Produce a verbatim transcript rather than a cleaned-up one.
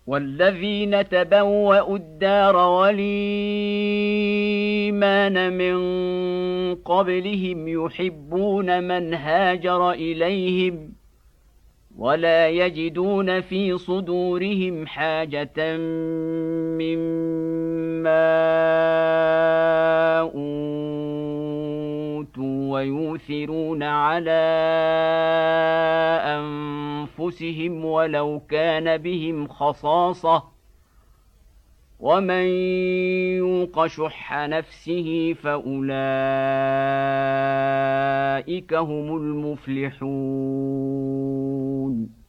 والذين تبوأوا الدار والإيمان من قبلهم يحبون من هاجر إليهم ولا يجدون في صدورهم حاجة مما أوتوا ويؤثرون على أنفسهم ولو كان بهم خصاصة ومن يوق شح نفسه فأولئك هم المفلحون.